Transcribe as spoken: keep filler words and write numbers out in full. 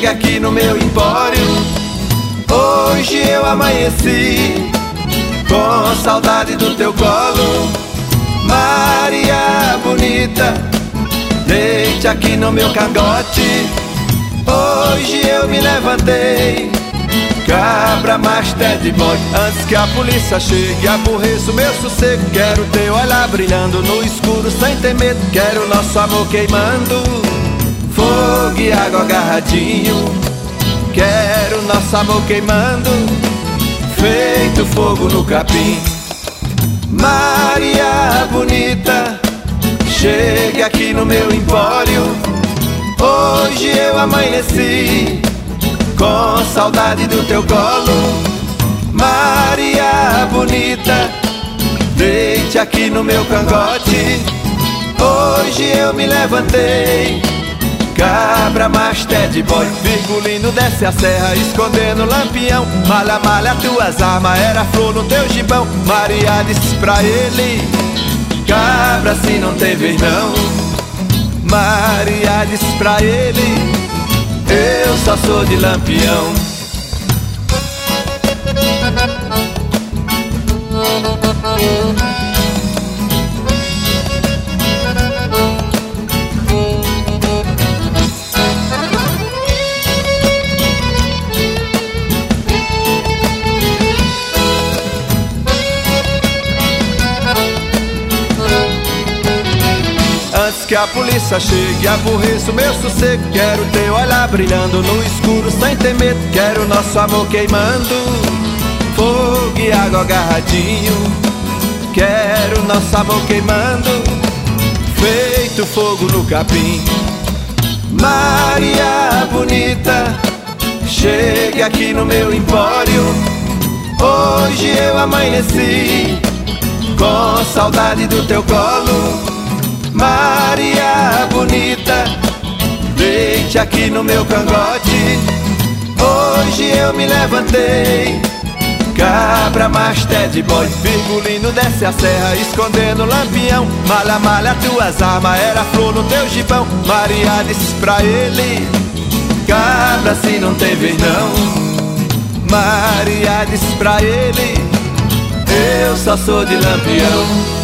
chega aqui no meu empório. Hoje eu amanheci com saudade do teu colo. Maria bonita, deite aqui no meu cangote. Hoje eu me levantei, cabra master de bode. Antes que a polícia chegue, aborreço meu sossego. Quero teu olhar brilhando no escuro sem ter medo. Quero nosso amor queimando, fogo e água agarradinho. Quero nosso amor queimando, feito fogo no capim. Maria bonita, chegue aqui no meu empório. Hoje eu amanheci com saudade do teu colo. Maria bonita, deite aqui no meu cangote. Hoje eu me levantei, cabra master de boi. Virgulino desce a serra, escondendo lampião. Malha, malha tuas armas, era flor no teu gibão. Maria disse pra ele, cabra se não tem vez não. Maria disse pra ele, eu só sou de lampião. Antes que a polícia chegue, aborreço meu sossego. Quero teu olhar brilhando no escuro sem ter medo. Quero nosso amor queimando, fogo e água agarradinho. Quero nosso amor queimando, feito fogo no capim. Maria bonita, chegue aqui no meu empório. Hoje eu amanheci com saudade do teu colo. Maria bonita, deite aqui no meu cangote. Hoje eu me levantei, cabra master de boi. Virgulino desce a serra, escondendo lampião. Malha, malha tuas armas, era flor no teu gibão. Maria disse pra ele, cabra se não tem vez não. Maria disse pra ele, eu só sou de lampião.